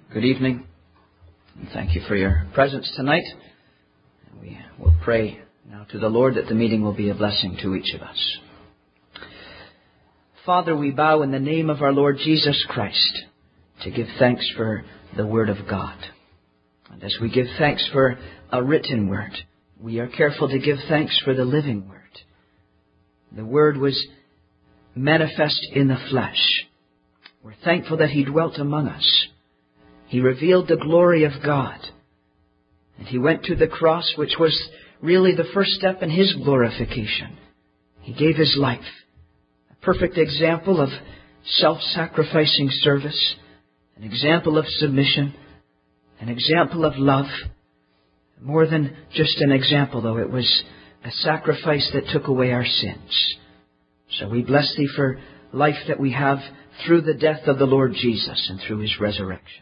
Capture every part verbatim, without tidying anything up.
Good evening, and thank you for your presence tonight. And we will pray now to the Lord that the meeting will be a blessing to each of us. Father, we bow in the name of our Lord Jesus Christ to give thanks for the Word of God. And as we give thanks for a written Word, we are careful to give thanks for the living Word. The Word was manifest in the flesh. We're thankful that He dwelt among us. He revealed the glory of God. And He went to the cross, which was really the first step in His glorification. He gave His life. A perfect example of self-sacrificing service. An example of submission. An example of love. More than just an example, though. It was a sacrifice that took away our sins. So we bless Thee for life that we have through the death of the Lord Jesus and through His resurrection.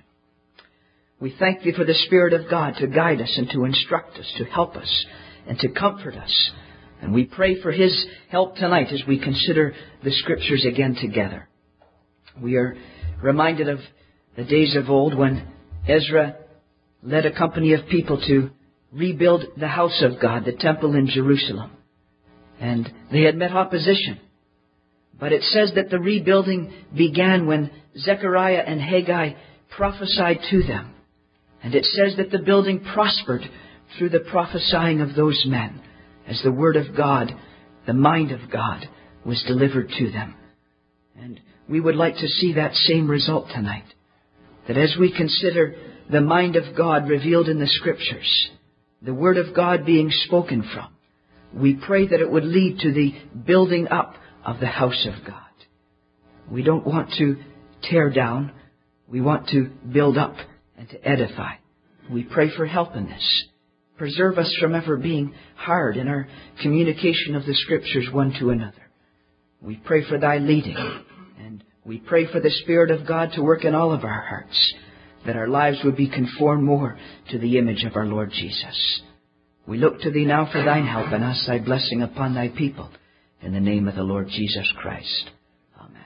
We thank Thee for the Spirit of God to guide us and to instruct us, to help us and to comfort us. And we pray for His help tonight as we consider the Scriptures again together. We are reminded of the days of old when Ezra led a company of people to rebuild the house of God, the temple in Jerusalem. And they had met opposition. But it says that the rebuilding began when Zechariah and Haggai prophesied to them. And it says that the building prospered through the prophesying of those men as the Word of God, the mind of God, was delivered to them. And we would like to see that same result tonight. That as we consider the mind of God revealed in the Scriptures, the Word of God being spoken from, we pray that it would lead to the building up of the house of God. We don't want to tear down. We want to build up and to edify. We pray for help in this. Preserve us from ever being hard in our communication of the Scriptures one to another. We pray for Thy leading. And we pray for the Spirit of God to work in all of our hearts, that our lives would be conformed more to the image of our Lord Jesus. We look to Thee now for Thine help, and ask Thy blessing upon Thy people. In the name of the Lord Jesus Christ. Amen.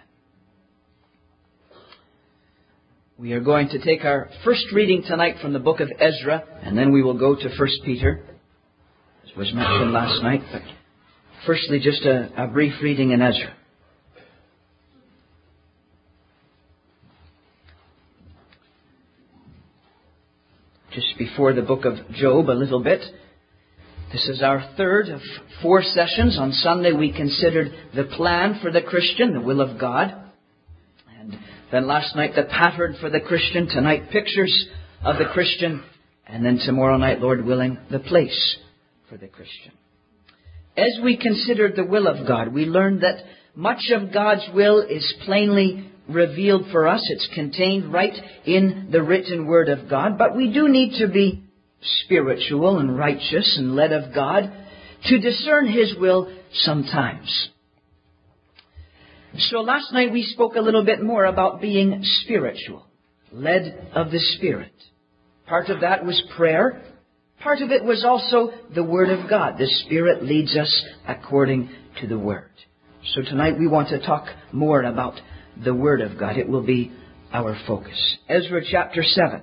We are going to take our first reading tonight from the book of Ezra, and then we will go to First Peter, as was mentioned last night. But firstly, just a, a brief reading in Ezra. Just before the book of Job a little bit. This is our third of four sessions. On Sunday we considered the plan for the Christian, the will of God. And then last night the pattern for the Christian. Tonight pictures of the Christian. And then tomorrow night, Lord willing, the place for the Christian. As we considered the will of God, we learned that much of God's will is plainly revealed for us. It's contained right in the written Word of God. But we do need to be spiritual and righteous and led of God to discern His will sometimes. So last night we spoke a little bit more about being spiritual, led of the Spirit. Part of that was prayer. Part of it was also the Word of God. The Spirit leads us according to the Word. So tonight we want to talk more about the Word of God. It will be our focus. Ezra chapter seven.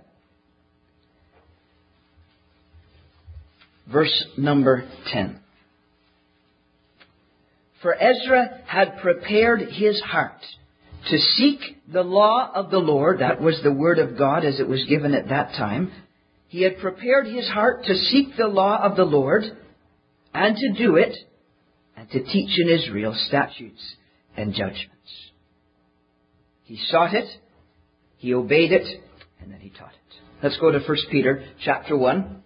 Verse number ten. For Ezra had prepared his heart to seek the law of the Lord. That was the Word of God as it was given at that time. He had prepared his heart to seek the law of the Lord and to do it and to teach in Israel statutes and judgments. He sought it, he obeyed it, and then he taught it. Let's go to First Peter chapter one.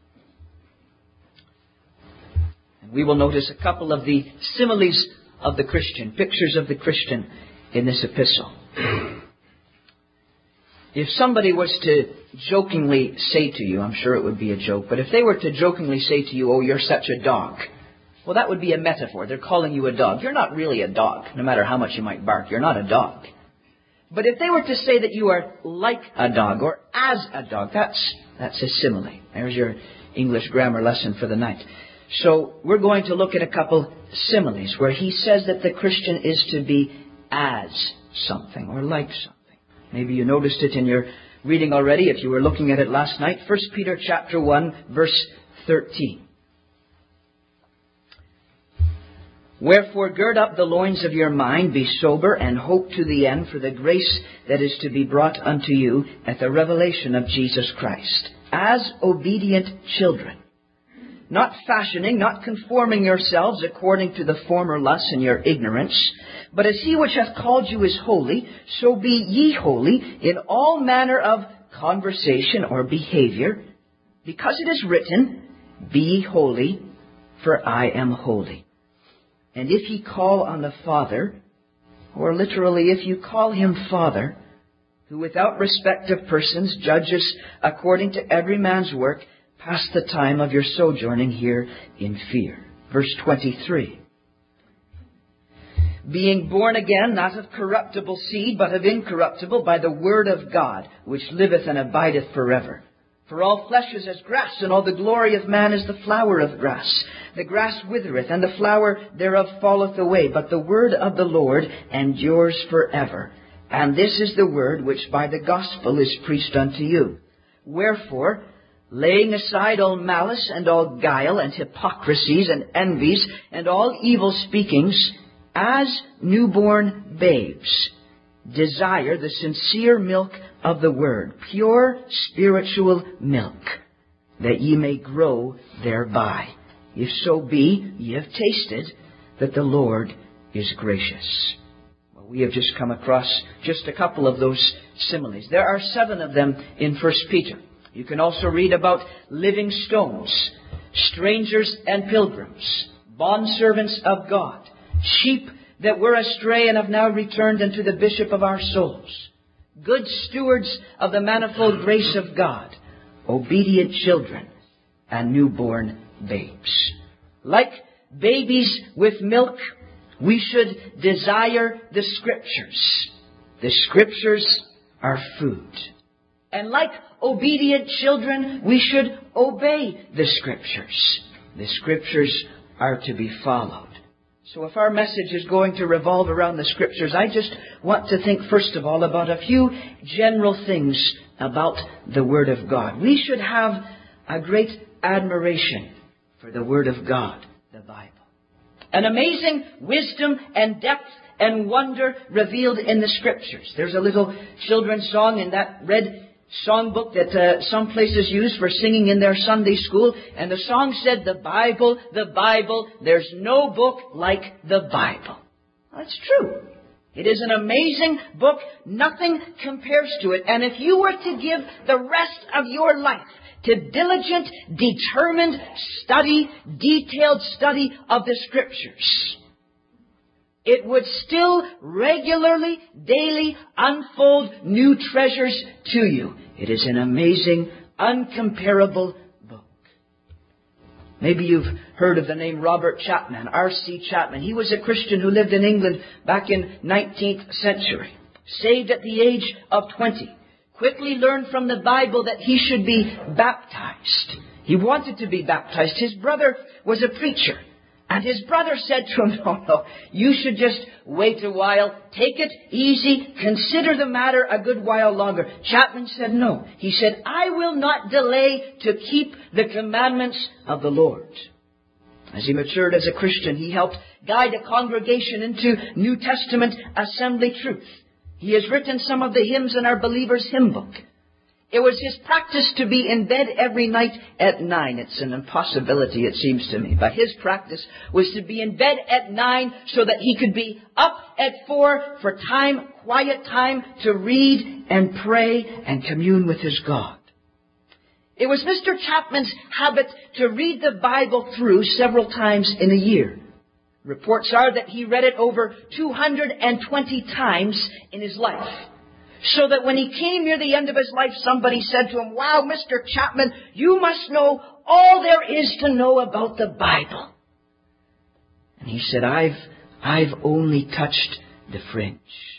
We will notice a couple of the similes of the Christian, pictures of the Christian in this epistle. If somebody was to jokingly say to you, I'm sure it would be a joke, but if they were to jokingly say to you, oh, you're such a dog, well, that would be a metaphor. They're calling you a dog. You're not really a dog, no matter how much you might bark. You're not a dog. But if they were to say that you are like a dog or as a dog, that's, that's a simile. There's your English grammar lesson for the night. So we're going to look at a couple similes where he says that the Christian is to be as something or like something. Maybe you noticed it in your reading already, if you were looking at it last night, First Peter chapter one, verse thirteen. Wherefore gird up the loins of your mind, be sober, and hope to the end for the grace that is to be brought unto you at the revelation of Jesus Christ, as obedient children, not fashioning, not conforming yourselves according to the former lusts in your ignorance, but as he which hath called you is holy, so be ye holy in all manner of conversation or behavior, because it is written, Be ye holy, for I am holy. And if ye call on the Father, or literally, if you call him Father, who without respect of persons judges according to every man's work, pass the time of your sojourning here in fear. Verse twenty-three. Being born again, not of corruptible seed, but of incorruptible, by the word of God, which liveth and abideth forever. For all flesh is as grass, and all the glory of man is the flower of grass. The grass withereth, and the flower thereof falleth away, but the word of the Lord endures forever. And this is the word which by the gospel is preached unto you. Wherefore, laying aside all malice and all guile and hypocrisies and envies and all evil speakings, as newborn babes, desire the sincere milk of the word, pure spiritual milk, that ye may grow thereby. If so be ye have tasted that the Lord is gracious. Well, we have just come across just a couple of those similes. There are seven of them in First Peter. You can also read about living stones, strangers and pilgrims, bondservants of God, sheep that were astray and have now returned unto the bishop of our souls, good stewards of the manifold grace of God, obedient children, and newborn babes. Like babies with milk, we should desire the Scriptures. The Scriptures are food. And like obedient children, we should obey the Scriptures. The Scriptures are to be followed. So if our message is going to revolve around the Scriptures, I just want to think first of all about a few general things about the Word of God. We should have a great admiration for the Word of God, the Bible. An amazing wisdom and depth and wonder revealed in the Scriptures. There's a little children's song in that red songbook that uh, some places use for singing in their Sunday school. And the song said, the Bible, the Bible, there's no book like the Bible. That's true. It is an amazing book. Nothing compares to it. And if you were to give the rest of your life to diligent, determined study, detailed study of the Scriptures, it would still regularly, daily unfold new treasures to you. It is an amazing, uncomparable book. Maybe you've heard of the name Robert Chapman, R C Chapman. He was a Christian who lived in England back in nineteenth century. Saved at the age of twenty. Quickly learned from the Bible that he should be baptized. He wanted to be baptized. His brother was a preacher. And his brother said to him, no, no, you should just wait a while, take it easy, consider the matter a good while longer. Chapman said no. He said, I will not delay to keep the commandments of the Lord. As he matured as a Christian, he helped guide a congregation into New Testament assembly truth. He has written some of the hymns in our Believer's Hymn Book. It was his practice to be in bed every night at nine. It's an impossibility, it seems to me. But his practice was to be in bed at nine so that he could be up at four for time, quiet time to read and pray and commune with his God. It was Mister Chapman's habit to read the Bible through several times in a year. Reports are that he read it over two hundred twenty times in his life. So that when he came near the end of his life, somebody said to him, wow, Mister Chapman, you must know all there is to know about the Bible. And he said, I've, I've only touched the fringe.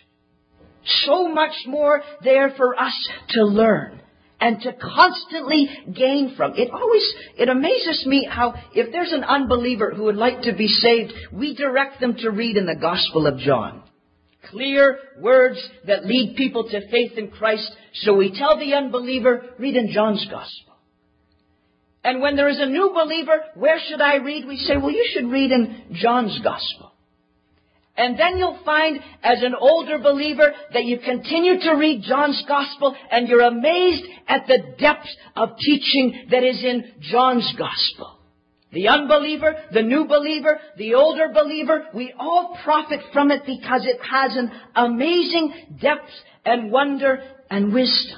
So much more there for us to learn and to constantly gain from. It always, it amazes me how if there's an unbeliever who would like to be saved, we direct them to read in the Gospel of John. Clear words that lead people to faith in Christ. So we tell the unbeliever, read in John's Gospel. And when there is a new believer, where should I read? We say, well, you should read in John's Gospel. And then you'll find, as an older believer, that you continue to read John's Gospel, and you're amazed at the depth of teaching that is in John's Gospel. The unbeliever, the new believer, the older believer, we all profit from it because it has an amazing depth and wonder and wisdom.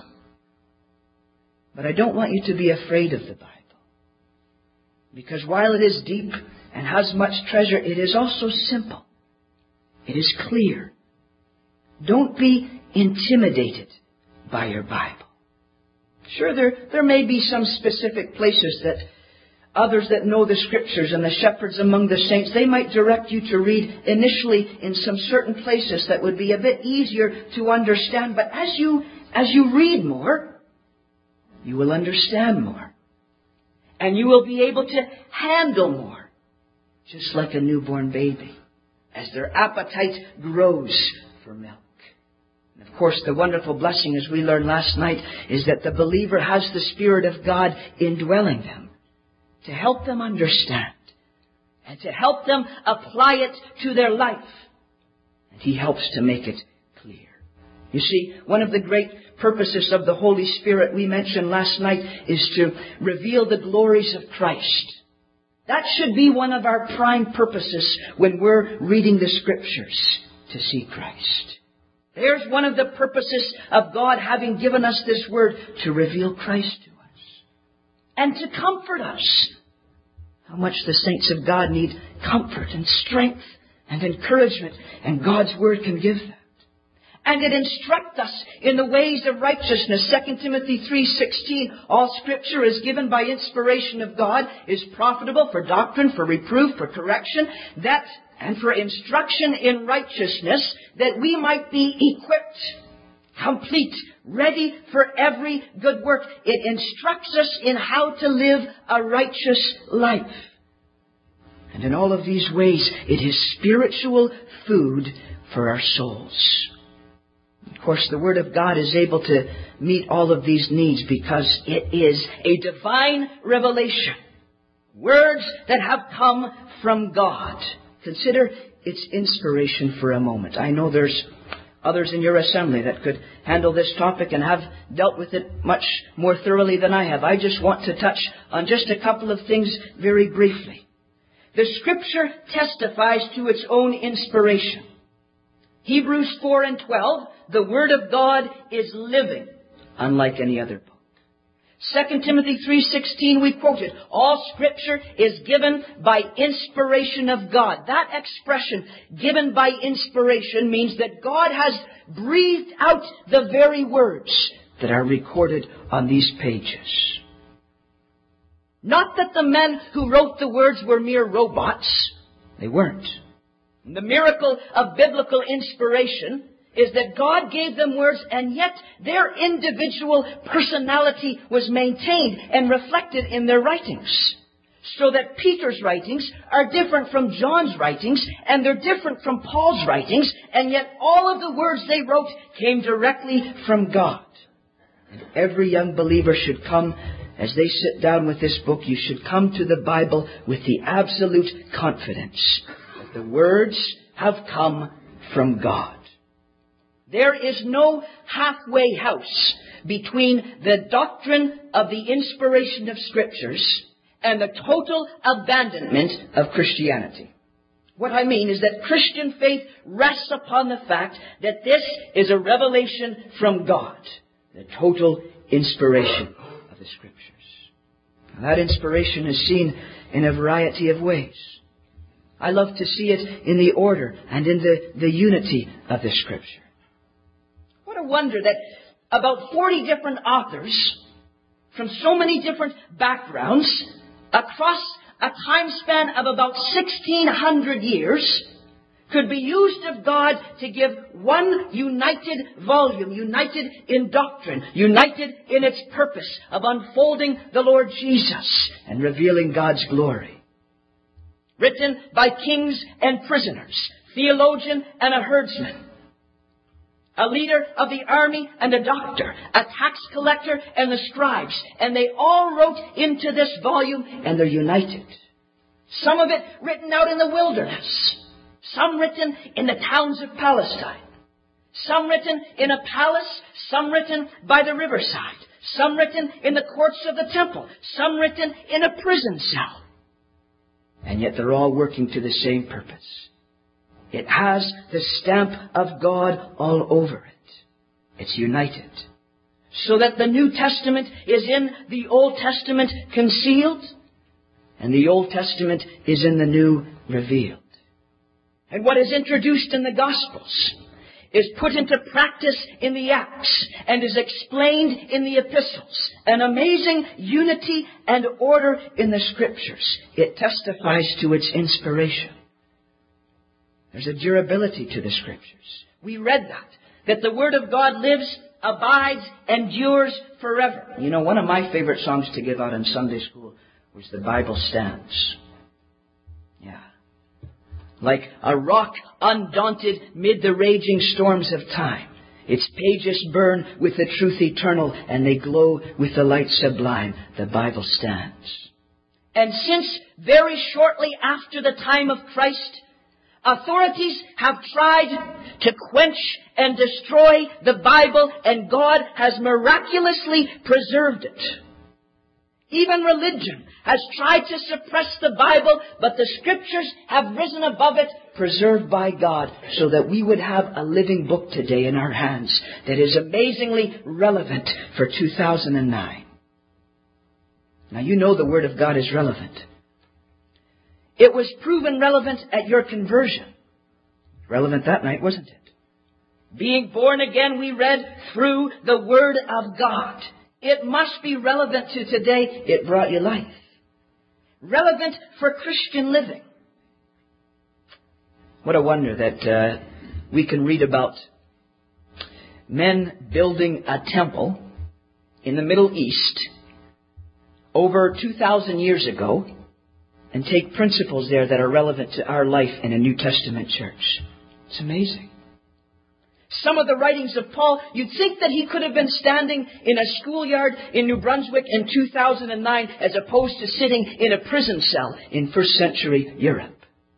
But I don't want you to be afraid of the Bible. Because while it is deep and has much treasure, it is also simple. It is clear. Don't be intimidated by your Bible. Sure, there, there may be some specific places that others that know the Scriptures and the shepherds among the saints, they might direct you to read initially in some certain places that would be a bit easier to understand. But as you, as you read more, you will understand more. And you will be able to handle more. Just like a newborn baby, as their appetite grows for milk. And of course, the wonderful blessing, as we learned last night, is that the believer has the Spirit of God indwelling them to help them understand and to help them apply it to their life. And He helps to make it clear. You see, one of the great purposes of the Holy Spirit we mentioned last night is to reveal the glories of Christ. That should be one of our prime purposes when we're reading the Scriptures, to see Christ. There's one of the purposes of God having given us this Word, to reveal Christ to us and to comfort us. How much the saints of God need comfort and strength and encouragement, and God's Word can give them. And it instructs us in the ways of righteousness. Second Timothy three sixteen, all Scripture is given by inspiration of God, is profitable for doctrine, for reproof, for correction, that and for instruction in righteousness, that we might be equipped, complete, ready for every good work. It instructs us in how to live a righteous life. And in all of these ways, it is spiritual food for our souls. Of course, the Word of God is able to meet all of these needs because it is a divine revelation. Words that have come from God. Consider its inspiration for a moment. I know there's others in your assembly that could handle this topic and have dealt with it much more thoroughly than I have. I just want to touch on just a couple of things very briefly. The Scripture testifies to its own inspiration. Hebrews four and twelve, the Word of God is living, unlike any other book. Second Timothy three sixteen, we quoted, all Scripture is given by inspiration of God. That expression, given by inspiration, means that God has breathed out the very words that are recorded on these pages. Not that the men who wrote the words were mere robots. They weren't. The miracle of biblical inspiration is that God gave them words, and yet their individual personality was maintained and reflected in their writings. So that Peter's writings are different from John's writings, and they're different from Paul's writings, and yet all of the words they wrote came directly from God. And every young believer should come, as they sit down with this book, you should come to the Bible with the absolute confidence that the words have come from God. There is no halfway house between the doctrine of the inspiration of Scriptures and the total abandonment of Christianity. What I mean is that Christian faith rests upon the fact that this is a revelation from God, the total inspiration of the Scriptures. And that inspiration is seen in a variety of ways. I love to see it in the order and in the, the unity of the Scripture. What a wonder that about forty different authors from so many different backgrounds across a time span of about sixteen hundred years could be used of God to give one united volume, united in doctrine, united in its purpose of unfolding the Lord Jesus and revealing God's glory. Written by kings and prisoners, theologian and a herdsman, a leader of the army and a doctor, a tax collector and the scribes. And they all wrote into this volume, and they're united. Some of it written out in the wilderness. Some written in the towns of Palestine. Some written in a palace. Some written by the riverside. Some written in the courts of the temple. Some written in a prison cell. And yet they're all working to the same purpose. It has the stamp of God all over it. It's united. So that the New Testament is in the Old Testament concealed, and the Old Testament is in the New revealed. And what is introduced in the Gospels is put into practice in the Acts and is explained in the epistles. An amazing unity and order in the Scriptures. It testifies to its inspiration. There's a durability to the Scriptures. We read that, that the Word of God lives, abides, endures forever. You know, one of my favorite songs to give out in Sunday school was The Bible Stands. Yeah. Like a rock undaunted mid the raging storms of time. Its pages burn with the truth eternal, and they glow with the light sublime. The Bible stands. And since very shortly after the time of Christ, authorities have tried to quench and destroy the Bible, and God has miraculously preserved it. Even religion has tried to suppress the Bible, but the Scriptures have risen above it, preserved by God, so that we would have a living book today in our hands that is amazingly relevant for two thousand nine. Now you know the Word of God is relevant. It was proven relevant at your conversion. Relevant that night, wasn't it? Being born again, we read, through the Word of God. It must be relevant to today. It brought you life. Relevant for Christian living. What a wonder that uh, we can read about men building a temple in the Middle East over two thousand years ago and take principles there that are relevant to our life in a New Testament church. It's amazing. Some of the writings of Paul, you'd think that he could have been standing in a schoolyard in New Brunswick in two thousand nine as opposed to sitting in a prison cell in first century Europe.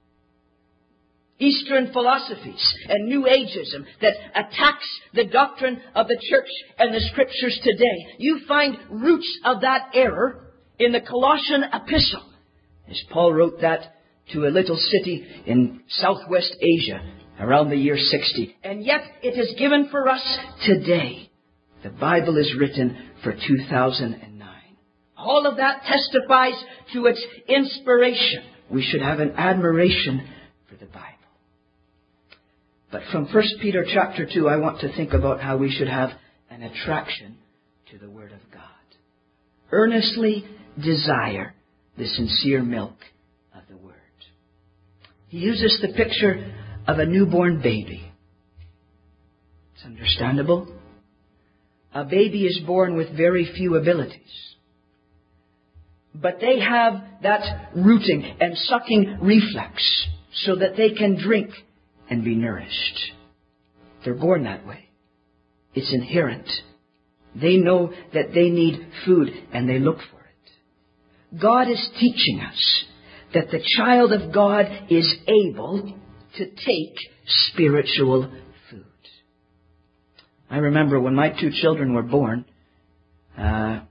Eastern philosophies and New Ageism that attacks the doctrine of the church and the Scriptures today. You find roots of that error in the Colossian epistle, as Paul wrote that to a little city in southwest Asia around the year sixty. And yet it is given for us today. The Bible is written for two thousand nine. All of that testifies to its inspiration. We should have an admiration for the Bible. But from First Peter chapter two, I want to think about how we should have an attraction to the Word of God. Earnestly desire the sincere milk of the Word. He uses the picture of a newborn baby. It's understandable. A baby is born with very few abilities. But they have that rooting and sucking reflex so that they can drink and be nourished. They're born that way. It's inherent. They know that they need food and they look for it. God is teaching us that the child of God is able to take spiritual food. I remember when my two children were born, uh,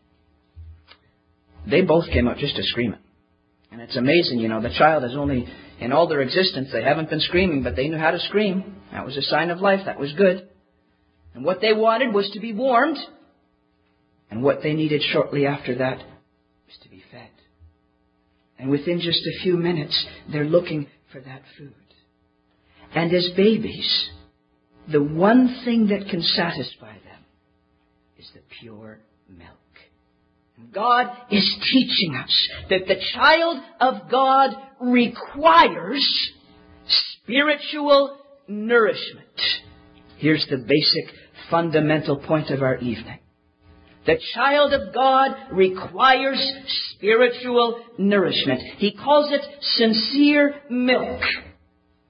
they both came out just a screaming. And it's amazing, you know, the child has only, in all their existence, they haven't been screaming, but they knew how to scream. That was a sign of life. That was good. And what they wanted was to be warmed. And what they needed shortly after that was to be fed. And within just a few minutes, they're looking for that food. And as babies, the one thing that can satisfy them is the pure milk. And God is teaching us that the child of God requires spiritual nourishment. Here's the basic fundamental point of our evening. The child of God requires spiritual nourishment. He calls it sincere milk.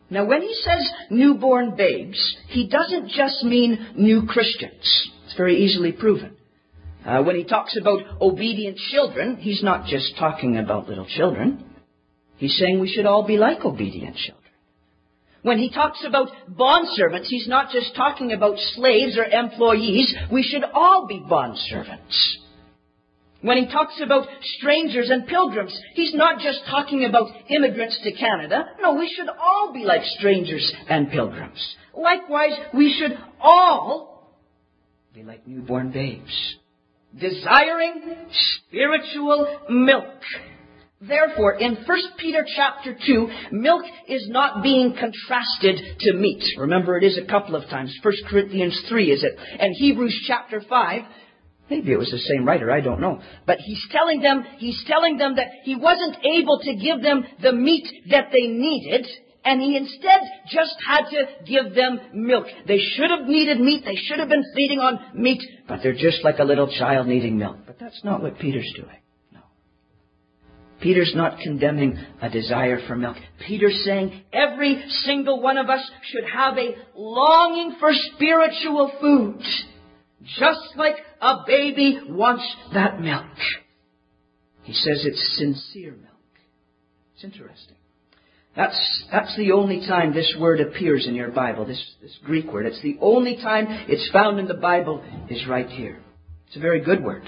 Now, when he says newborn babes, he doesn't just mean new Christians. It's very easily proven. Uh, when he talks about obedient children, he's not just talking about little children. He's saying we should all be like obedient children. When he talks about bondservants, he's not just talking about slaves or employees. We should all be bondservants. When he talks about strangers and pilgrims, he's not just talking about immigrants to Canada. No, we should all be like strangers and pilgrims. Likewise, we should all be like newborn babes, desiring spiritual milk. Therefore, in First Peter chapter two, milk is not being contrasted to meat. Remember, it is a couple of times. First Corinthians three, is it? And Hebrews chapter five. Maybe it was the same writer, I don't know. But he's telling them, he's telling them that he wasn't able to give them the meat that they needed, and he instead just had to give them milk. They should have needed meat, they should have been feeding on meat, but they're just like a little child needing milk. But that's not what Peter's doing. No. Peter's not condemning a desire for milk. Peter's saying every single one of us should have a longing for spiritual food. Just like a baby wants that milk. He says it's sincere milk. It's interesting. That's, that's the only time this word appears in your Bible, this, this Greek word. It's the only time it's found in the Bible is right here. It's a very good word.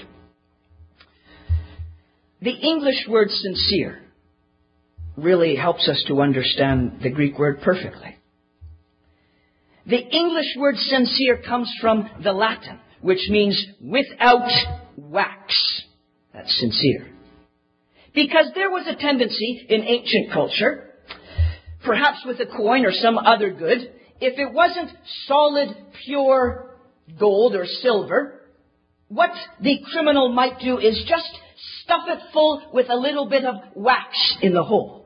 The English word sincere really helps us to understand the Greek word perfectly. The English word sincere comes from the Latin, which means without wax. That's sincere. Because there was a tendency in ancient culture, perhaps with a coin or some other good, if it wasn't solid, pure gold or silver, what the criminal might do is just stuff it full with a little bit of wax in the hole.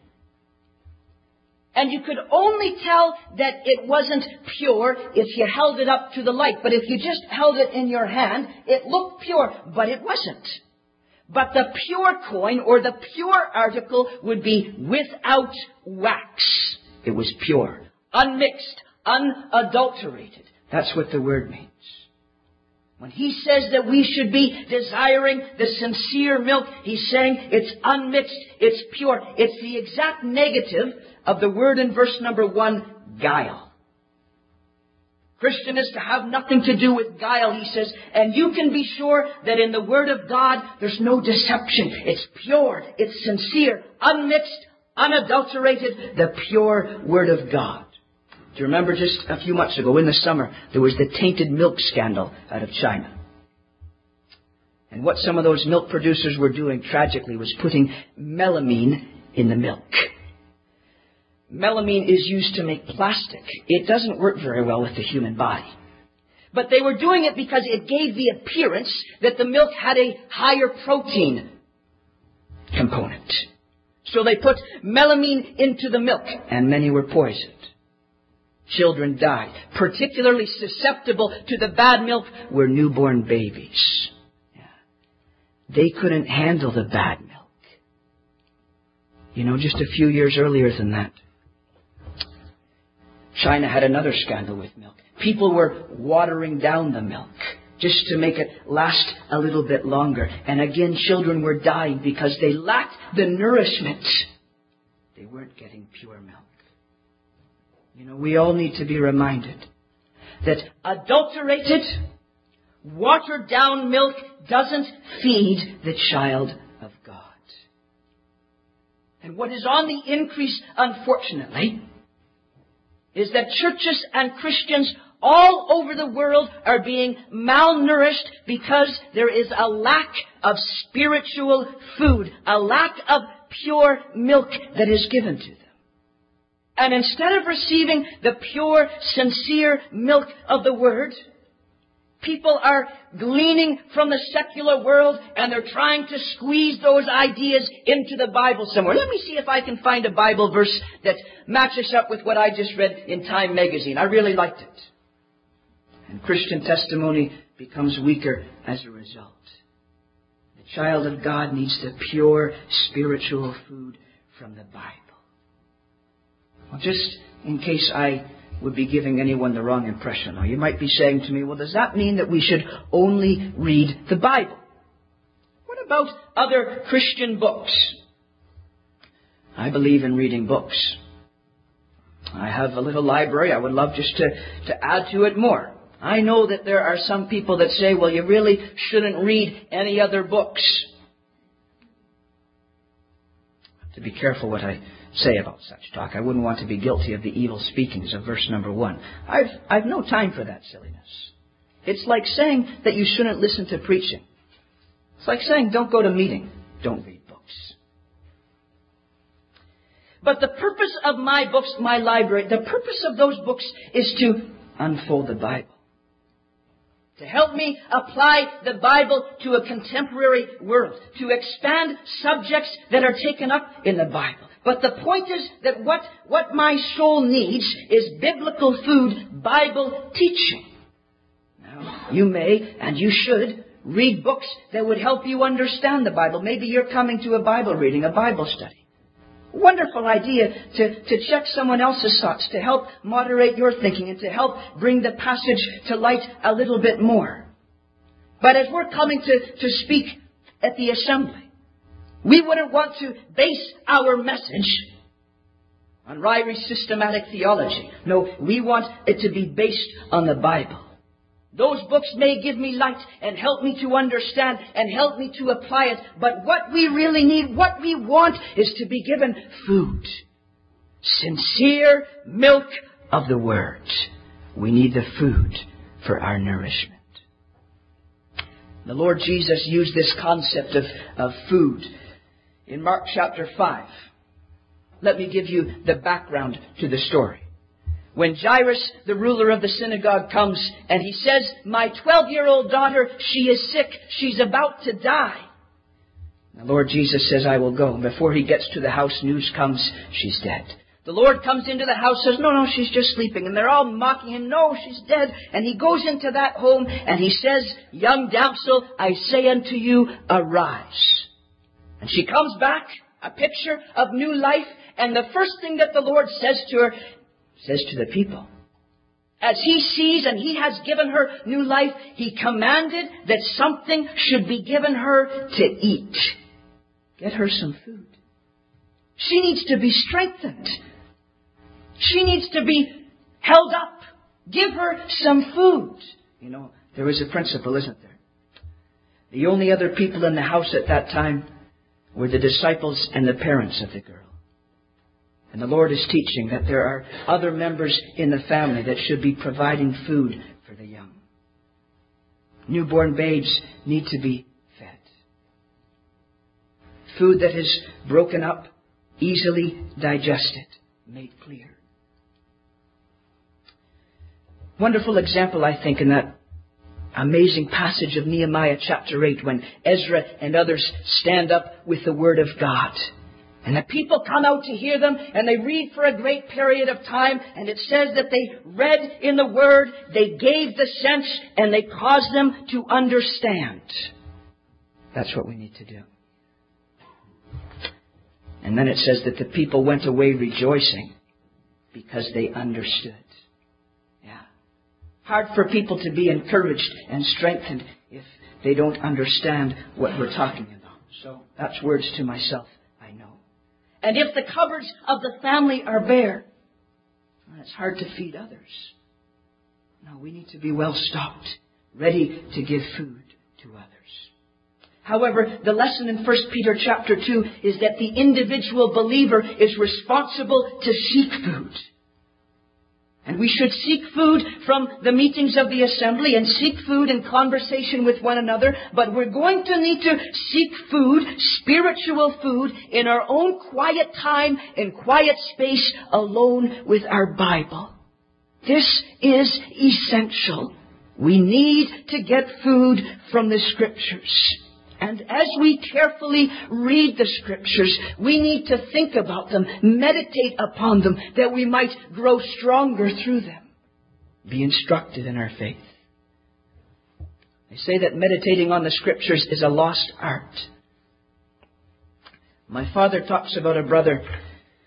And you could only tell that it wasn't pure if you held it up to the light. But if you just held it in your hand, it looked pure, but it wasn't. But the pure coin or the pure article would be without wax. It was pure, unmixed, unadulterated. That's what the word means. When he says that we should be desiring the sincere milk, he's saying it's unmixed, it's pure. It's the exact negative of the word in verse number one, guile. Christian is to have nothing to do with guile, he says. And you can be sure that in the Word of God, there's no deception. It's pure, it's sincere, unmixed, unadulterated, the pure Word of God. Do you remember just a few months ago, in the summer, there was the tainted milk scandal out of China. And what some of those milk producers were doing, tragically, was putting melamine in the milk. Melamine is used to make plastic. It doesn't work very well with the human body. But they were doing it because it gave the appearance that the milk had a higher protein component. So they put melamine into the milk, and many were poisoned. Children died. Particularly susceptible to the bad milk were newborn babies. Yeah. They couldn't handle the bad milk. You know, just a few years earlier than that, China had another scandal with milk. People were watering down the milk just to make it last a little bit longer. And again, children were dying because they lacked the nourishment. They weren't getting pure milk. You know, we all need to be reminded that adulterated, watered down milk doesn't feed the child of God. And what is on the increase, unfortunately, is that churches and Christians all over the world are being malnourished because there is a lack of spiritual food, a lack of pure milk that is given to them. And instead of receiving the pure, sincere milk of the Word, people are gleaning from the secular world and they're trying to squeeze those ideas into the Bible somewhere. Let me see if I can find a Bible verse that matches up with what I just read in Time magazine. I really liked it. And Christian testimony becomes weaker as a result. The child of God needs the pure spiritual food from the Bible. Well, just in case I would be giving anyone the wrong impression, now you might be saying to me, well, does that mean that we should only read the Bible? What about other Christian books? I believe in reading books. I have a little library. I would love just to, to add to it more. I know that there are some people that say, well, you really shouldn't read any other books. To be careful what I say about such talk. I wouldn't want to be guilty of the evil speakings of verse number one. I've, I've no time for that silliness. It's like saying that you shouldn't listen to preaching. It's like saying don't go to meeting, don't read books. But the purpose of my books, my library, the purpose of those books is to unfold the Bible. To help me apply the Bible to a contemporary world. To expand subjects that are taken up in the Bible. But the point is that what, what my soul needs is biblical food, Bible teaching. Now, you may and you should read books that would help you understand the Bible. Maybe you're coming to a Bible reading, a Bible study. Wonderful idea to, to check someone else's thoughts, to help moderate your thinking and to help bring the passage to light a little bit more. But as we're coming to, to speak at the assembly, we wouldn't want to base our message on Ryrie's systematic theology. No, we want it to be based on the Bible. Those books may give me light and help me to understand and help me to apply it. But what we really need, what we want, is to be given food. Sincere milk of the Word. We need the food for our nourishment. The Lord Jesus used this concept of, of food in Mark chapter five. Let me give you the background to the story. When Jairus, the ruler of the synagogue, comes and he says, my twelve-year-old daughter, she is sick. She's about to die. The Lord Jesus says, I will go. And before he gets to the house, news comes, she's dead. The Lord comes into the house, says, no, no, she's just sleeping. And they're all mocking him. No, she's dead. And he goes into that home and he says, young damsel, I say unto you, arise. And she comes back, a picture of new life. And the first thing that the Lord says to her, says to the people, as he sees and he has given her new life, he commanded that something should be given her to eat. Get her some food. She needs to be strengthened. She needs to be held up. Give her some food. You know, there is a principle, isn't there? The only other people in the house at that time were the disciples and the parents of the girl. And the Lord is teaching that there are other members in the family that should be providing food for the young. Newborn babes need to be fed. Food that is broken up, easily digested, made clear. Wonderful example, I think, in that amazing passage of Nehemiah chapter eight when Ezra and others stand up with the Word of God. And the people come out to hear them, and they read for a great period of time. And it says that they read in the Word, they gave the sense, and they caused them to understand. That's what we need to do. And then it says that the people went away rejoicing because they understood. Yeah. Hard for people to be encouraged and strengthened if they don't understand what we're talking about. So that's words to myself. And if the cupboards of the family are bare, well, it's hard to feed others. No, we need to be well stocked, ready to give food to others. However, the lesson in First Peter chapter two is that the individual believer is responsible to seek food. And we should seek food from the meetings of the assembly and seek food in conversation with one another. But we're going to need to seek food, spiritual food, in our own quiet time and quiet space alone with our Bible. This is essential. We need to get food from the Scriptures. And as we carefully read the Scriptures, we need to think about them, meditate upon them, that we might grow stronger through them. Be instructed in our faith. They say that meditating on the Scriptures is a lost art. My father talks about a brother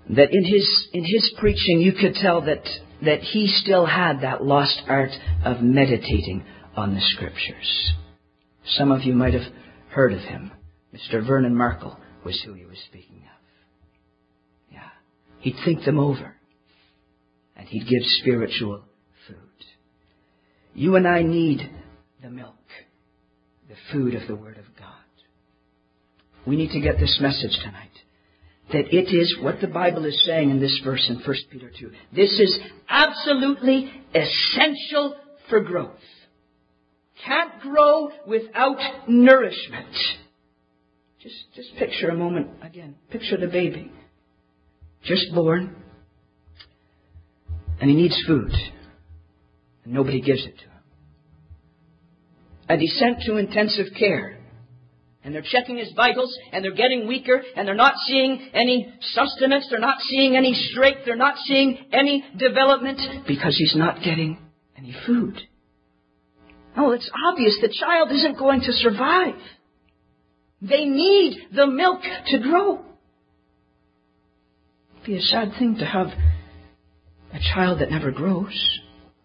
that in his in his preaching you could tell that, that he still had that lost art of meditating on the Scriptures. Some of you might have heard of him. Mister Vernon Markle was who he was speaking of. Yeah. He'd think them over. And he'd give spiritual food. You and I need the milk, the food of the Word of God. We need to get this message tonight. That it is what the Bible is saying in this verse in First Peter two. This is absolutely essential for growth. Can't grow without nourishment. Just, just picture a moment again. Picture the baby. Just born. And he needs food. And nobody gives it to him. And he's sent to intensive care. And they're checking his vitals, and they're getting weaker, and they're not seeing any sustenance, they're not seeing any strength, they're not seeing any development, because he's not getting any food. Oh, it's obvious the child isn't going to survive. They need the milk to grow. It'd be a sad thing to have a child that never grows.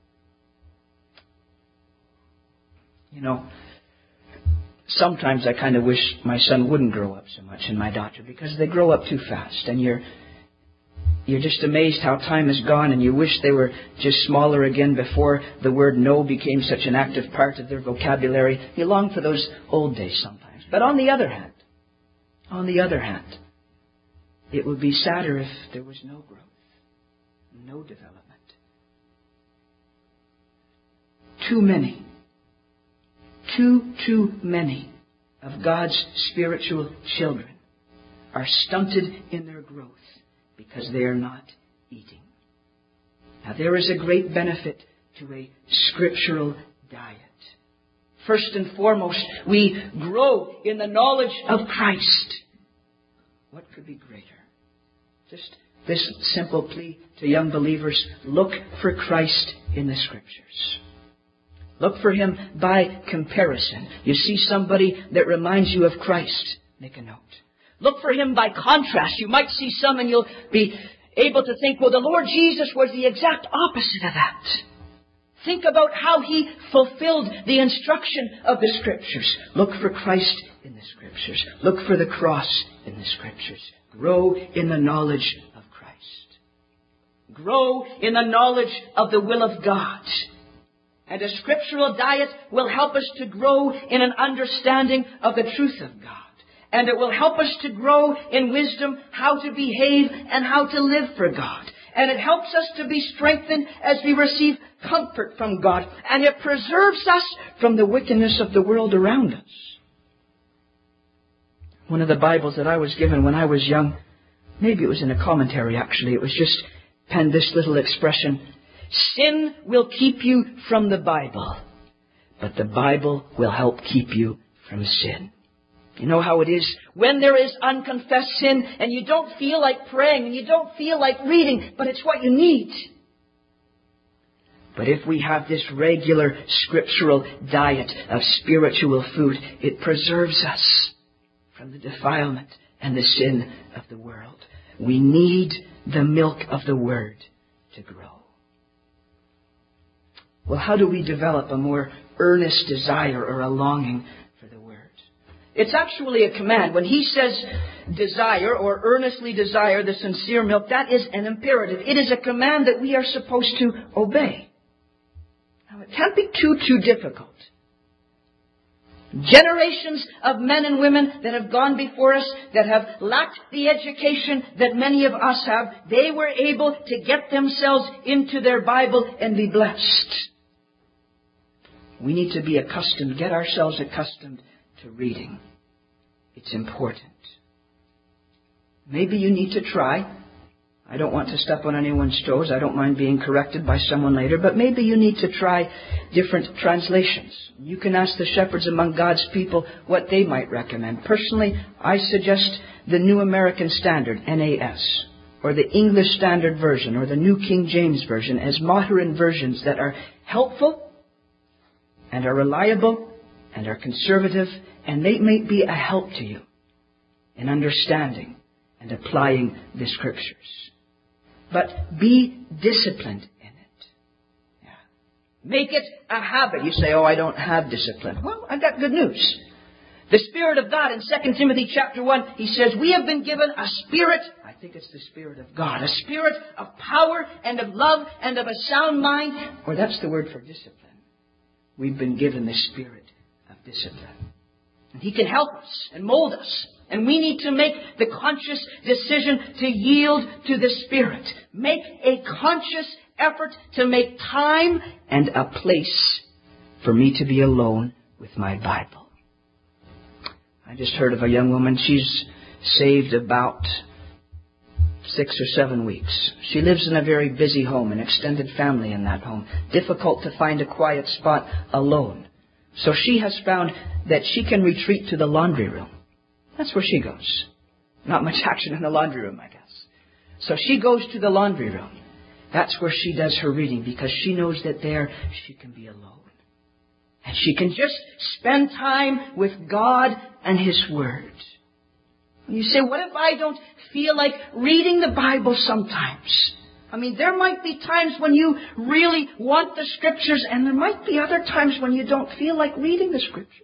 You know, sometimes I kind of wish my son wouldn't grow up so much and my daughter, because they grow up too fast, and you're you're just amazed how time has gone, and you wish they were just smaller again before the word no became such an active part of their vocabulary. You long for those old days sometimes. But on the other hand, on the other hand, it would be sadder if there was no growth, no development. Too many Too, too many of God's spiritual children are stunted in their growth because they are not eating. Now, there is a great benefit to a scriptural diet. First and foremost, we grow in the knowledge of Christ. What could be greater? Just this simple plea to young believers: look for Christ in the Scriptures. Look for Him by comparison. You see somebody that reminds you of Christ, make a note. Look for Him by contrast. You might see some and you'll be able to think, well, the Lord Jesus was the exact opposite of that. Think about how He fulfilled the instruction of the Scriptures. Look for Christ in the Scriptures. Look for the cross in the Scriptures. Grow in the knowledge of Christ. Grow in the knowledge of the will of God. And a scriptural diet will help us to grow in an understanding of the truth of God. And it will help us to grow in wisdom how to behave and how to live for God. And it helps us to be strengthened as we receive comfort from God. And it preserves us from the wickedness of the world around us. One of the Bibles that I was given when I was young, maybe it was in a commentary actually, it was just penned this little expression: sin will keep you from the Bible, but the Bible will help keep you from sin. You know how it is when there is unconfessed sin and you don't feel like praying and you don't feel like reading, but it's what you need. But if we have this regular scriptural diet of spiritual food, it preserves us from the defilement and the sin of the world. We need the milk of the Word to grow. Well, how do we develop a more earnest desire or a longing for the Word? It's actually a command. When he says desire or earnestly desire the sincere milk, that is an imperative. It is a command that we are supposed to obey. Now, it can't be too, too difficult. Generations of men and women that have gone before us, that have lacked the education that many of us have, they were able to get themselves into their Bible and be blessed. We need to be accustomed, get ourselves accustomed to reading. It's important. Maybe you need to try. I don't want to step on anyone's toes. I don't mind being corrected by someone later. But maybe you need to try different translations. You can ask the shepherds among God's people what they might recommend. Personally, I suggest the New American Standard, N A S, or the English Standard Version, or the New King James Version, as modern versions that are helpful and are reliable and are conservative, and they may be a help to you in understanding and applying the Scriptures. but be disciplined in it. Yeah. Make it a habit. You say, oh, I don't have discipline. Well, I've got good news. The Spirit of God in Second Timothy chapter one, he says, we have been given a spirit, I think it's the Spirit of God, a spirit of power and of love and of a sound mind. Or that's the word for discipline. We've been given the spirit of discipline. And He can help us and mold us. And we need to make the conscious decision to yield to the Spirit. Make a conscious effort to make time and a place for me to be alone with my Bible. I just heard of a young woman. She's saved about six or seven weeks. She lives in a very busy home, an extended family in that home. Difficult to find a quiet spot alone. So she has found that she can retreat to the laundry room. That's where she goes. Not much action in the laundry room, I guess. So she goes to the laundry room. That's where she does her reading, because she knows that there she can be alone. And she can just spend time with God and His Word. You say, what if I don't feel like reading the Bible sometimes? I mean, there might be times when you really want the Scriptures, and there might be other times when you don't feel like reading the Scriptures.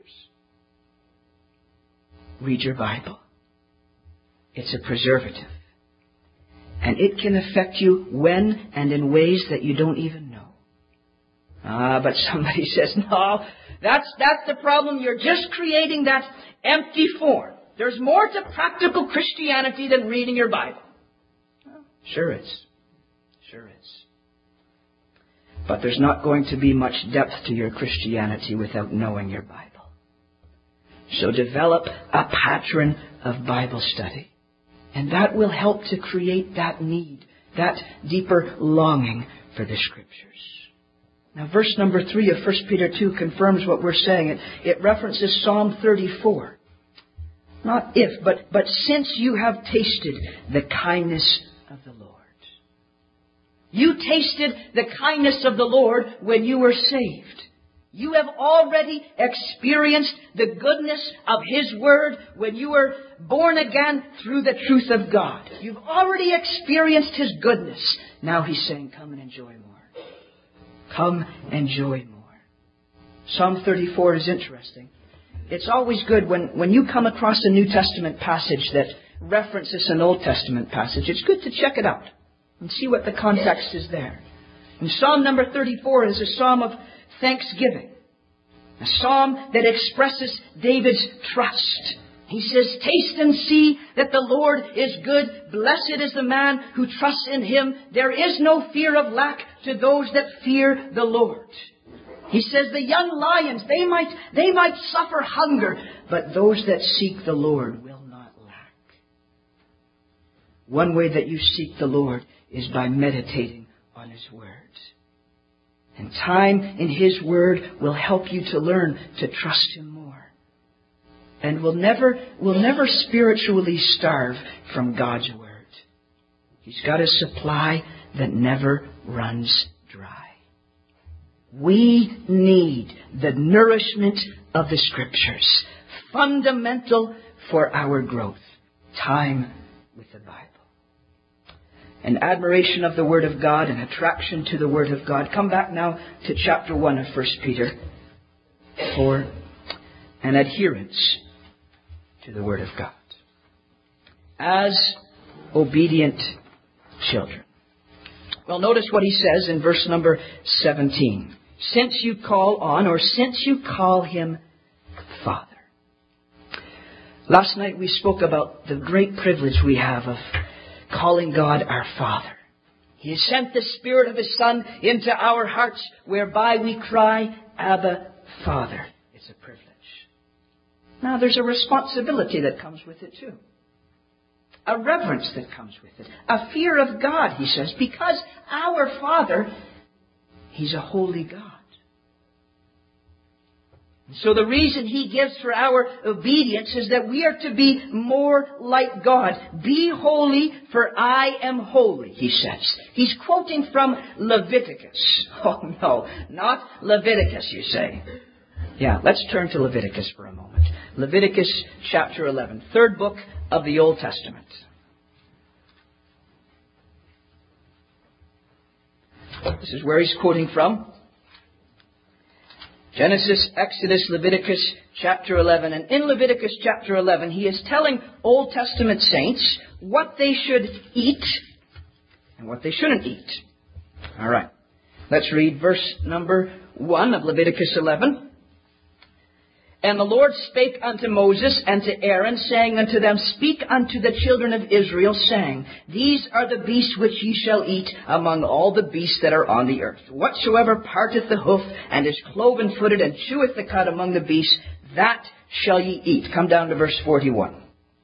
Read your Bible. It's a preservative. And it can affect you when and in ways that you don't even know. Ah, but somebody says, no, that's, that's the problem. You're just creating that empty form. There's more to practical Christianity than reading your Bible. Well, sure is. Sure is. But there's not going to be much depth to your Christianity without knowing your Bible. So develop a pattern of Bible study. And that will help to create that need, that deeper longing for the Scriptures. Now, verse number three of First Peter two confirms what we're saying. It, it references Psalm thirty-four. Not if, but, but since you have tasted the kindness of the Lord. You tasted the kindness of the Lord when you were saved. You have already experienced the goodness of His Word when you were born again through the truth of God. You've already experienced His goodness. Now He's saying, come and enjoy more. Come, enjoy more. Psalm thirty-four is interesting. It's always good when, when you come across a New Testament passage that references an Old Testament passage. It's good to check it out and see what the context is there. And Psalm number thirty-four is a psalm of thanksgiving. A psalm that expresses David's trust. He says, taste and see that the Lord is good. Blessed is the man who trusts in Him. There is no fear of lack to those that fear the Lord. He says the young lions, they might, they might suffer hunger, but those that seek the Lord will not lack. One way that you seek the Lord is by meditating on His Word. And time in His Word will help you to learn to trust Him more. And will never, will never spiritually starve from God's Word. He's got a supply that never runs dry. We need the nourishment of the Scriptures, fundamental for our growth. Time with the Bible. An admiration of the Word of God, an attraction to the Word of God. Come back now to chapter one of First Peter. For an adherence to the Word of God. As obedient children. Well, notice what he says in verse number seventeen. Since you call on, or since you call Him Father. Last night we spoke about the great privilege we have of calling God our Father. He has sent the Spirit of His Son into our hearts, whereby we cry, Abba, Father. It's a privilege. Now there's a responsibility that comes with it too. A reverence that comes with it. A fear of God, he says, because our Father, He's a holy God. So the reason He gives for our obedience is that we are to be more like God. Be holy, for I am holy, he says. He's quoting from Leviticus. Oh no, not Leviticus, you say. Yeah, let's turn to Leviticus for a moment. Leviticus chapter eleven, third book of the Old Testament. This is where he's quoting from. Genesis, Exodus, Leviticus chapter eleven. And in Leviticus chapter eleven, he is telling Old Testament saints what they should eat and what they shouldn't eat. All right. Let's read verse number one of Leviticus eleven. And the Lord spake unto Moses and to Aaron, saying unto them, Speak unto the children of Israel, saying, These are the beasts which ye shall eat among all the beasts that are on the earth. Whatsoever parteth the hoof, and is cloven-footed, and cheweth the cud among the beasts, that shall ye eat. Come down to verse forty-one.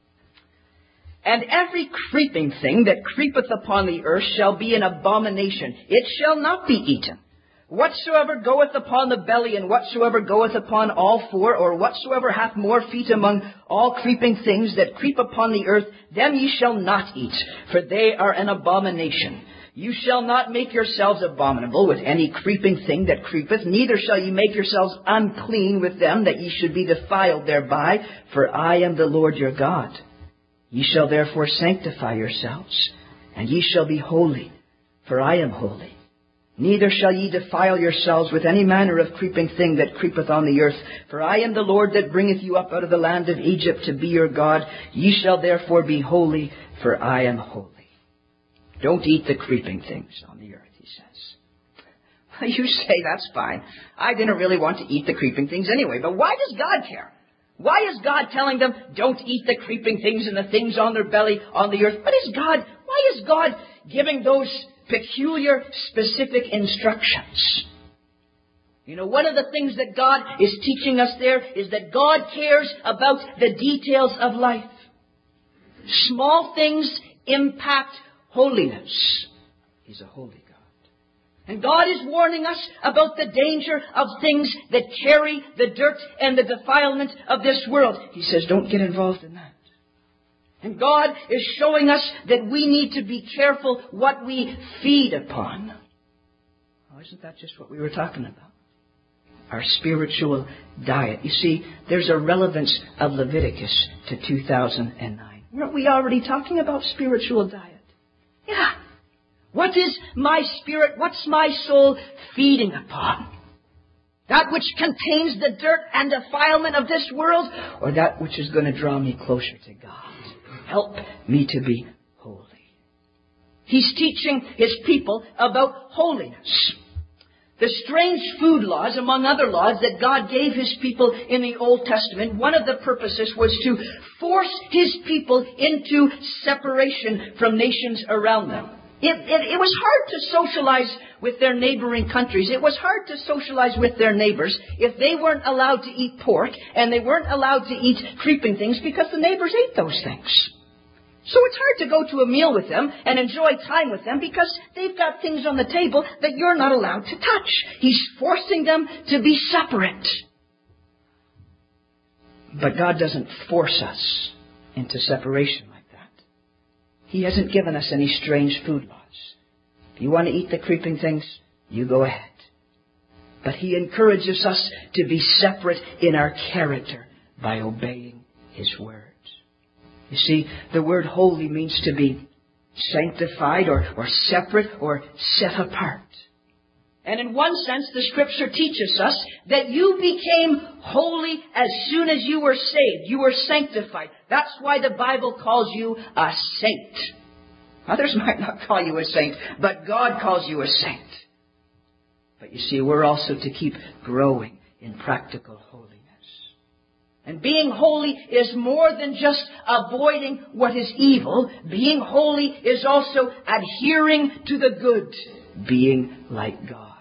And every creeping thing that creepeth upon the earth shall be an abomination. It shall not be eaten. Whatsoever goeth upon the belly, and whatsoever goeth upon all four, or whatsoever hath more feet among all creeping things that creep upon the earth, them ye shall not eat, for they are an abomination. You shall not make yourselves abominable with any creeping thing that creepeth, neither shall ye make yourselves unclean with them, that ye should be defiled thereby, for I am the Lord your God. Ye shall therefore sanctify yourselves, and ye shall be holy, for I am holy. Neither shall ye defile yourselves with any manner of creeping thing that creepeth on the earth. For I am the Lord that bringeth you up out of the land of Egypt to be your God. Ye shall therefore be holy, for I am holy. Don't eat the creeping things on the earth, he says. You say, that's fine. I didn't really want to eat the creeping things anyway. But why does God care? Why is God telling them, don't eat the creeping things and the things on their belly on the earth? What is God, why is God giving those peculiar, specific instructions? You know, one of the things that God is teaching us there is that God cares about the details of life. Small things impact holiness. He's a holy God. And God is warning us about the danger of things that carry the dirt and the defilement of this world. He says, don't get involved in that. And God is showing us that we need to be careful what we feed upon. Oh, isn't that just what we were talking about? Our spiritual diet. You see, there's a relevance of Leviticus to two thousand nine. Weren't we already talking about spiritual diet? Yeah. What is my spirit, what's my soul feeding upon? That which contains the dirt and defilement of this world, or that which is going to draw me closer to God? Help me to be holy. He's teaching his people about holiness. The strange food laws, among other laws, that God gave his people in the Old Testament, one of the purposes was to force his people into separation from nations around them. It, it, it was hard to socialize with their neighboring countries. It was hard to socialize with their neighbors if they weren't allowed to eat pork and they weren't allowed to eat creeping things because the neighbors ate those things. So it's hard to go to a meal with them and enjoy time with them because they've got things on the table that you're not allowed to touch. He's forcing them to be separate. But God doesn't force us into separation. He hasn't given us any strange food laws. If you want to eat the creeping things, you go ahead. But he encourages us to be separate in our character by obeying his word. You see, the word holy means to be sanctified or, or separate or set apart. And in one sense, the Scripture teaches us that you became holy as soon as you were saved. You were sanctified. That's why the Bible calls you a saint. Others might not call you a saint, but God calls you a saint. But you see, we're also to keep growing in practical holiness. And being holy is more than just avoiding what is evil. Being holy is also adhering to the good, being like God.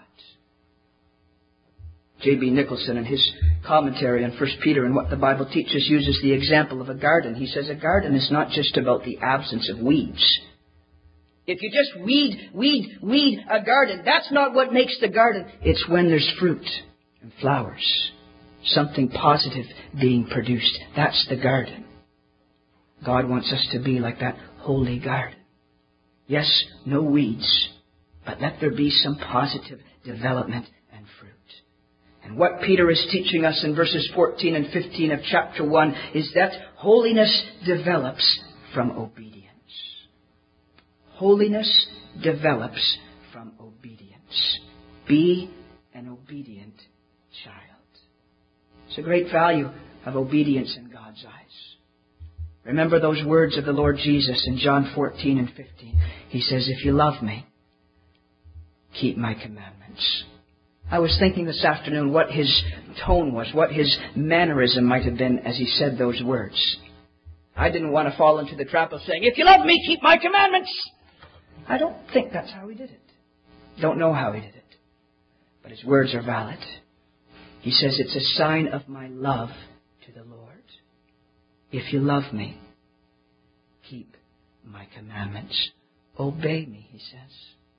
J B Nicholson, in his commentary on First Peter and what the Bible teaches, uses the example of a garden. He says a garden is not just about the absence of weeds. If you just weed, weed, weed a garden, that's not what makes the garden. It's when there's fruit and flowers, something positive being produced. That's the garden. God wants us to be like that holy garden. Yes, no weeds, but let there be some positive development and fruit. And what Peter is teaching us in verses fourteen and fifteen of chapter one is that holiness develops from obedience. Holiness develops from obedience. Be an obedient child. It's a great value of obedience in God's eyes. Remember those words of the Lord Jesus in John fourteen and fifteen. He says, if you love me, keep my commandments. I was thinking this afternoon what his tone was, what his mannerism might have been as he said those words. I didn't want to fall into the trap of saying, if you love me, keep my commandments. I don't think that's how he did it. Don't know how he did it. But his words are valid. He says it's a sign of my love to the Lord. If you love me, keep my commandments. Obey me, he says.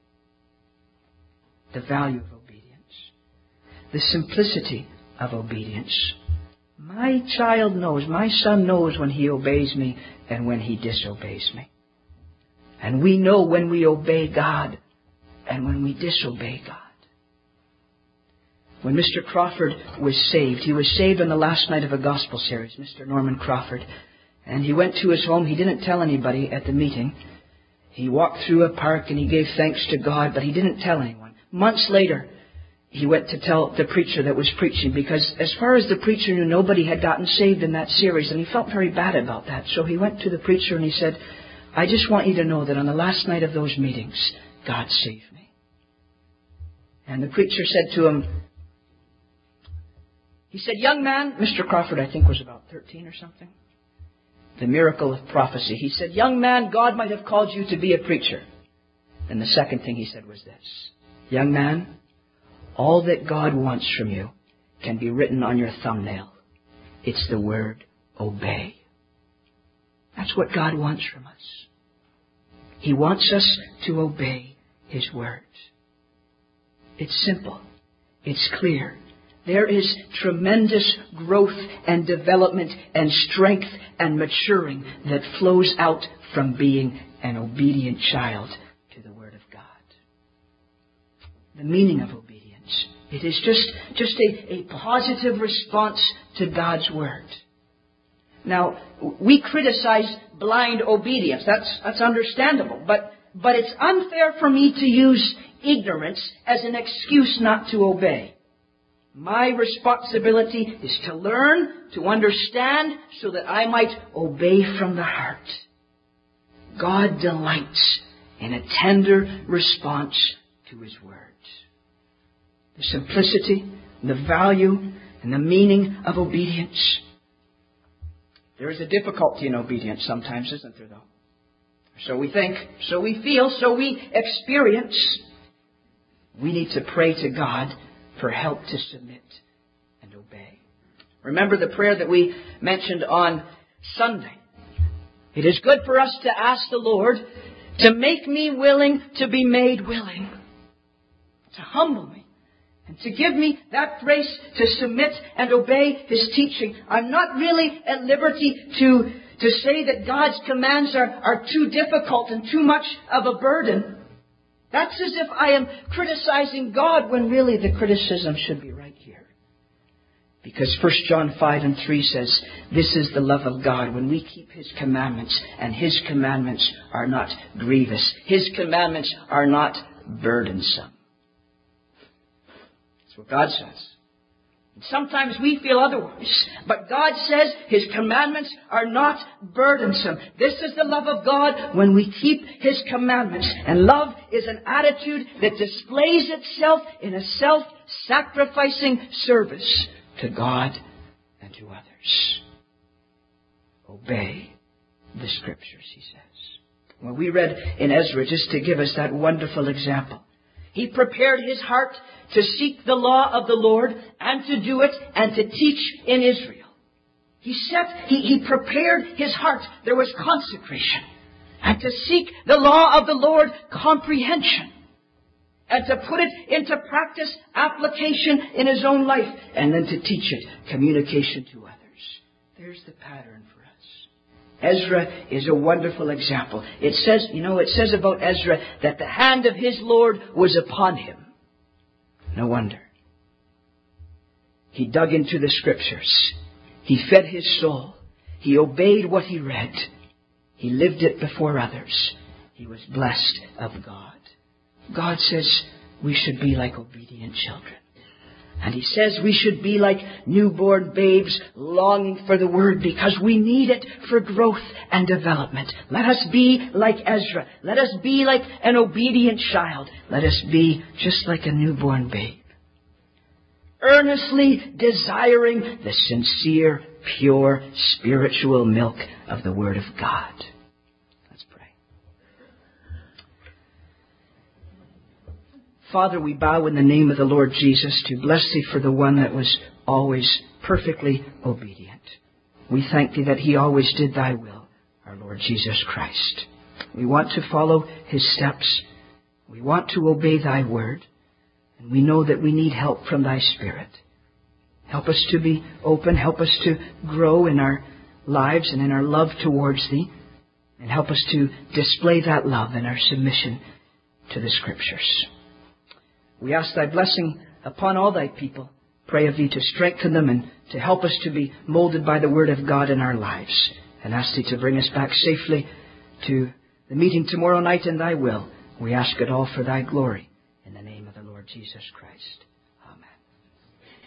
The value of obedience. The simplicity of obedience. My child knows, my son knows when he obeys me and when he disobeys me. And we know when we obey God and when we disobey God. When Mister Crawford was saved, he was saved on the last night of a gospel series, Mister Norman Crawford. And he went to his home. He didn't tell anybody at the meeting. He walked through a park and he gave thanks to God, but he didn't tell anyone. Months later, he went to tell the preacher that was preaching, because as far as the preacher knew, nobody had gotten saved in that series, and he felt very bad about that. So he went to the preacher and he said, I just want you to know that on the last night of those meetings, God saved me. And the preacher said to him, he said, young man, Mister Crawford, I think, was about thirteen or something. The miracle of prophecy. He said, young man, God might have called you to be a preacher. And the second thing he said was this, young man, all that God wants from you can be written on your thumbnail. It's the word obey. That's what God wants from us. He wants us to obey His word. It's simple. It's clear. There is tremendous growth and development and strength and maturing that flows out from being an obedient child to the Word of God. The meaning of obedience. It is just, just a, a positive response to God's Word. Now, we criticize blind obedience. That's, that's understandable. But, but it's unfair for me to use ignorance as an excuse not to obey. My responsibility is to learn, to understand, so that I might obey from the heart. God delights in a tender response to His Word. The simplicity, the value, and the meaning of obedience. There is a difficulty in obedience sometimes, isn't there, though? So we think, so we feel, so we experience. We need to pray to God for help to submit and obey. Remember the prayer that we mentioned on Sunday. It is good for us to ask the Lord to make me willing to be made willing, to humble me, and to give me that grace to submit and obey His teaching. I'm not really at liberty to, to say that God's commands are, are too difficult and too much of a burden. That's as if I am criticizing God when really the criticism should be right here. Because First John five and three says, this is the love of God, when we keep His commandments, and His commandments are not grievous. His commandments are not burdensome. That's what God says. Sometimes we feel otherwise. But God says His commandments are not burdensome. This is the love of God when we keep His commandments. And love is an attitude that displays itself in a self-sacrificing service to God and to others. Obey the Scriptures, he says. Well, we read in Ezra, just to give us that wonderful example. He prepared his heart to seek the law of the Lord and to do it and to teach in Israel. He set, he, he prepared his heart. There was consecration. And to seek the law of the Lord, comprehension. And to put it into practice, application in his own life. And then to teach it, communication to others. There's the pattern for us. Ezra is a wonderful example. It says, you know, it says about Ezra that the hand of his Lord was upon him. No wonder. He dug into the Scriptures. He fed his soul. He obeyed what he read. He lived it before others. He was blessed of God. God says, we should be like obedient children. And he says we should be like newborn babes longing for the word because we need it for growth and development. Let us be like Ezra. Let us be like an obedient child. Let us be just like a newborn babe. Earnestly desiring the sincere, pure, spiritual milk of the Word of God. Let's pray. Father, we bow in the name of the Lord Jesus to bless Thee for the one that was always perfectly obedient. We thank Thee that He always did Thy will, our Lord Jesus Christ. We want to follow His steps. We want to obey Thy word. And we know that we need help from Thy Spirit. Help us to be open. Help us to grow in our lives and in our love towards Thee. And help us to display that love in our submission to the Scriptures. We ask Thy blessing upon all Thy people. Pray of Thee to strengthen them and to help us to be molded by the Word of God in our lives. And ask Thee to bring us back safely to the meeting tomorrow night in Thy will. We ask it all for Thy glory. In the name of the Lord Jesus Christ.